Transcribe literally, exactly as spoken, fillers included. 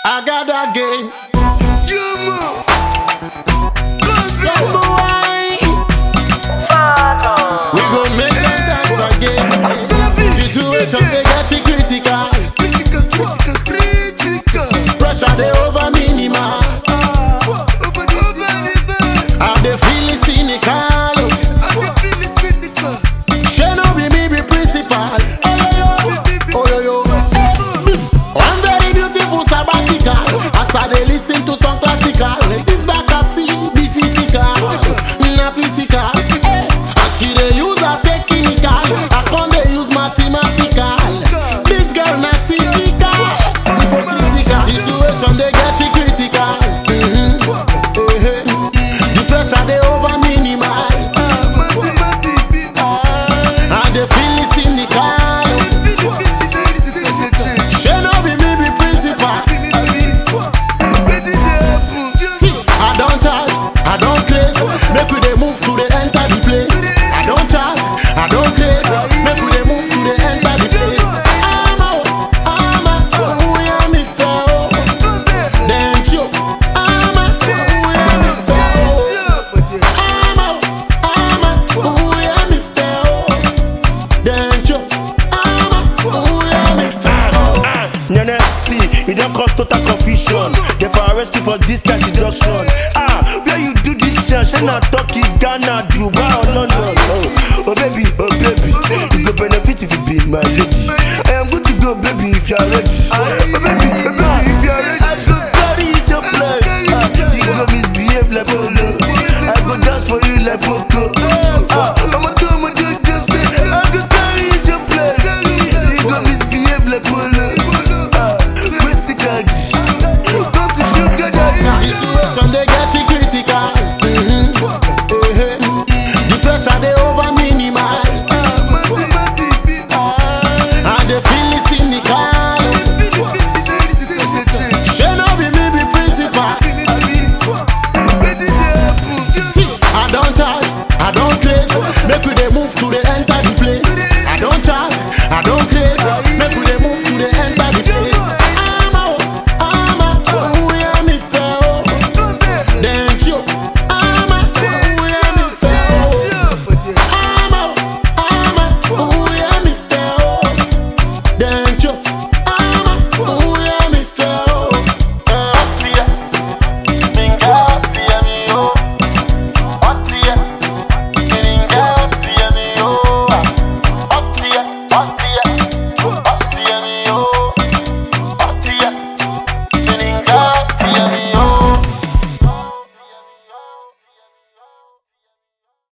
I got that game. Jumbo. Let's go wine. We gon' make them dance again. Situation they get it critical. Critical, critical, critical. Pressure they over minimal. How they feeling cynical. She no be me be principal. Oh yo yo. One very beautiful sabbatical. As I they listen to some classical. This back I see be physical, not physical. And she they use a technical. I can't they use mathematical. This girl not typical. Hypocritical. Situation they get it critical. Mm-hmm. Eh-eh. The pressure they over minimal. And they feel it cynical. She no be me be principal. See, I don't charge, I don't craze. Make we they move to the enter the place. I don't charge, I don't craze. Make we they move to the enter the place. I'm out, I'm out, oh yeah me fell. Then choke, I'm out, oh yeah me fell. I'm out, I'm out, oh yeah me fell. Then choke, I'm out, oh yeah me fell. Nene, see, it don't cause total confusion. They for arrest you for this kind seduction. Ah, where you do this shit? She not talking Ghana, Dubai or London. Oh, oh baby, oh baby, you go benefit if you be my lady. I am good to go, baby, if you are ready. Oh baby.